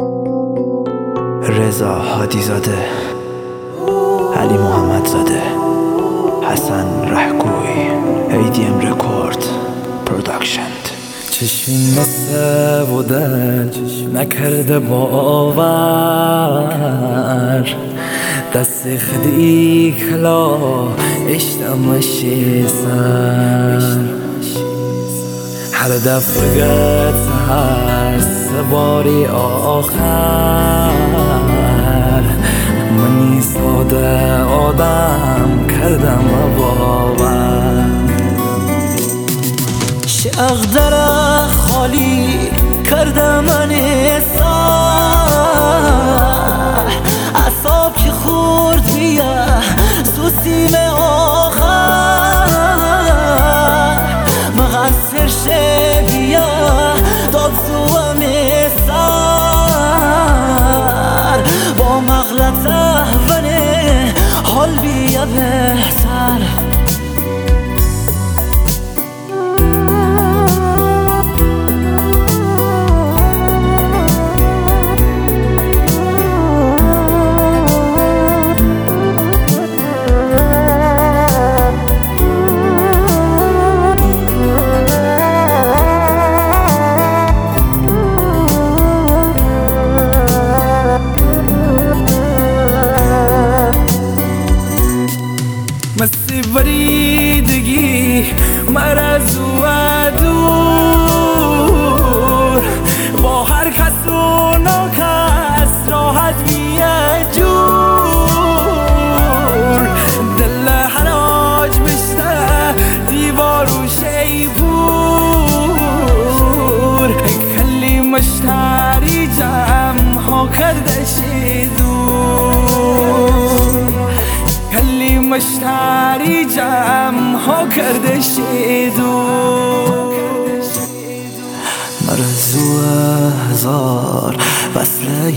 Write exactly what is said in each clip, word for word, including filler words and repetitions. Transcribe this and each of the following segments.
رضا هادی زاده، علی محمد زاده، حسن رهگوی، ای دی ام رکورد پروداکشن. چشم بسته و دل نکرده باور، دست خدی کلا اشتمشی سر هر دفعه گت هست باری آخر، منی ساده آدم کردم باور. شغدر خالی کردم من سر، اصاب که خورد بیا سوسیم آخر، مقصر شه بیا داد سوام سر، با مغلط احوانه حال بیا بهتر. مستی بریدگی مرز و دور، با هر کس و ناکس راحت میاد جور، دل حراج بشته دیوار و شیپور، کلی مشتری جمع ها کرده شیدور، کلی مشتری جمع ها کرده شیدور. مرزو هزار وصله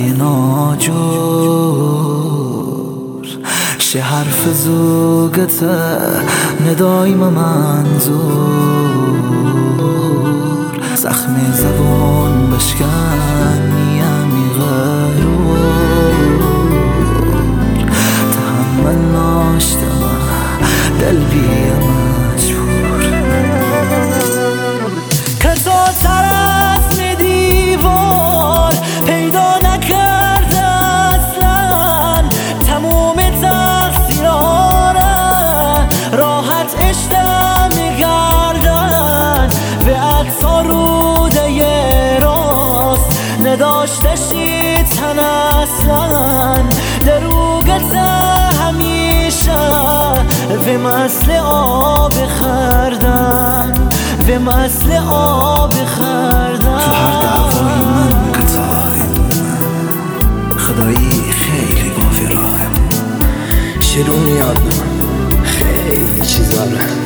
ناجور، شه حرف زوگته ندایم منظور، زخم زبان بشکن نیمی غرور، تحمل ناشتم دل بیا مجبور. کسا طرف دیوار پیدا نکرده اصلا، تموم تقصیراره راحت اشتم میگردن، به عطا روده راست نداشته شید تن اصلا، دروگت همیشه به مثل آب خردن، به مثل آب خردن. تو هر دعوای من قطار خدایی خیلی بافی راهم، شیرون یاد خیلی چیزا